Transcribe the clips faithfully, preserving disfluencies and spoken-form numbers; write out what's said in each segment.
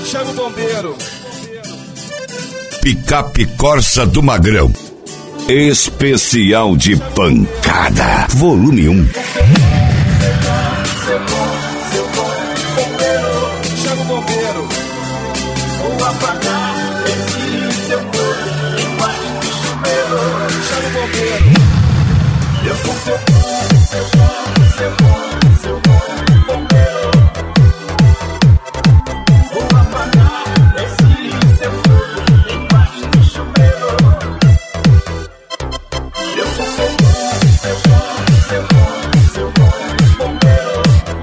Chama o bombeiro. Picape Corsa do Magrão. Especial de pancada. Volume um. Chama o bombeiro. Vou apagar esse seu fogo embaixo do chuveiro. Chama o bombeiro. Eu sou seu bom, seu bom, seu bom, seu bom bombeiro. Vou apagar esse seu fogo embaixo do chuveiro. Eu sou seu bom, seu bom, seu bom, seu bom bombeiro.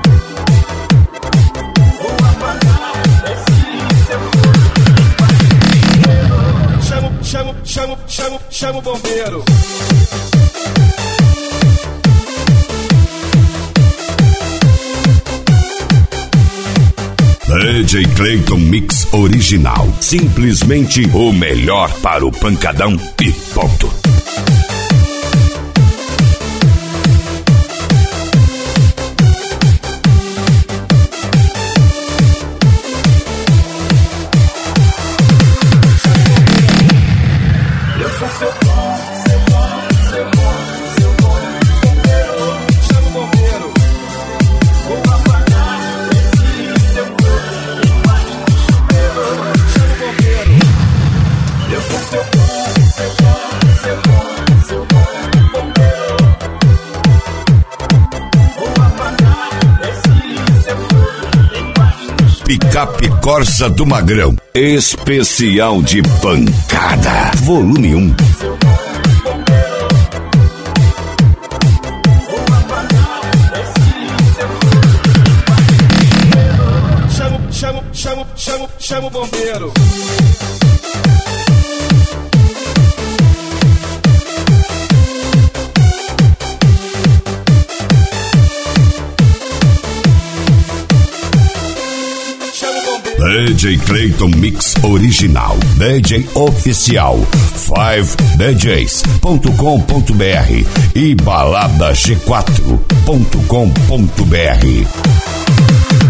Vou apagar esse seu fogo embaixo do chuveiro. Chamo, chamo, chamo, chamo, chamo o bombeiro. D J Clayton Mix Original. Simplesmente o melhor para o pancadão e ponto. Eu sou seu bom, seu bom, seu bom, seu bom bombeiro. Chama o bombeiro. Vou apagar esse seu fogo embaixo do chuveiro. Chama o bombeiro. Eu sou seu bom, seu bom, seu bom, seu bom bombeiro. Vou apagar esse seu fogo embaixo do chuveiro. Picape Corsa do Magrão. Especial de pancada. Volume um. Seu bom bombeiro. Vou apagar esse seu fogo embaixo do chuveiro. Chamo, chamo, chamo, chamo, chamo o bombeiro. D J Clayton Mix Original. D J Oficial. cinco D Js ponto com ponto b r e balada g quatro ponto com ponto b r.